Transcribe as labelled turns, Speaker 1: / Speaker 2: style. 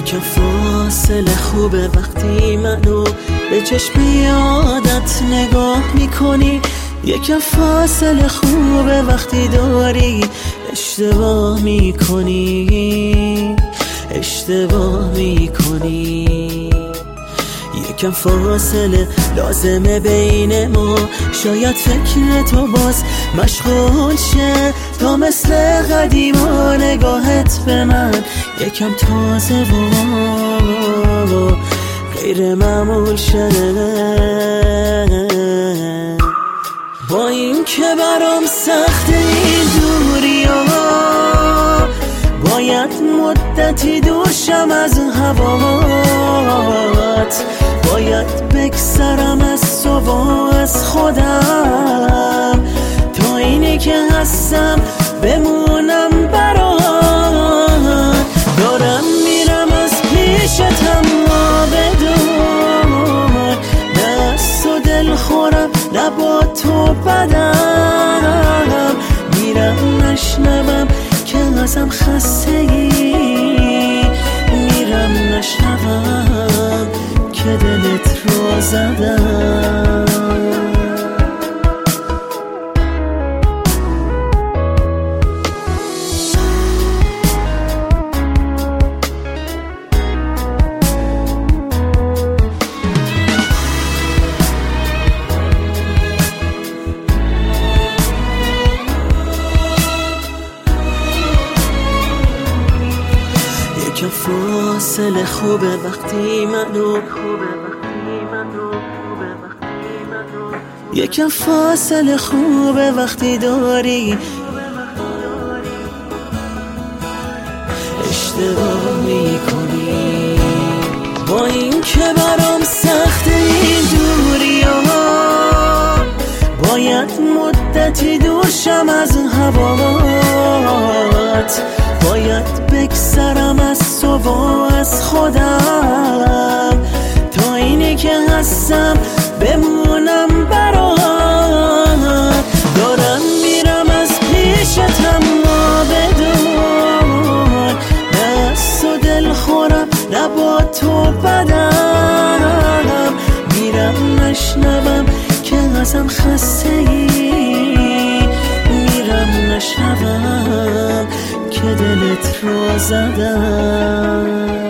Speaker 1: یکم فاصله خوبه وقتی منو به چشم یادت نگاه میکنی. یکم فاصله خوبه وقتی داری اشتباه میکنی، اشتباه میکنی. یکم فاصله لازمه بین ما، شاید فکر تو باز مشغول شه تا مثل قدیما نگاهت به من یکم تازه و غیر معمول شده. با این که برام سخته این دوری ها، باید مدتی دورشم از هوات، باید بگذرم از تو و از خودم تا اینی که هستم بمونم برات. دارم میرم از پیشت اما بدون دست و دل خورم نه با تو بدم. میرم نشنوم که ازم خسته ای، میرم نشنوم که دلت رو زدم. یکم فاصله خوبه وقتی منو یکم فاصله خوبه وقتی داری اشتباه میکنی. با این که برام سخته این دوری ها، باید مدتی دورشم از هوات، باید بگذرم از تو و از خودم تا اینی که هستم بمونم برات. دارم میرم از پیشت اما بدون دست و دل خورم نه با تو بدم. میرم نشنوم که ازم خسته ای، میرم نشنوم که دلت رو زدم.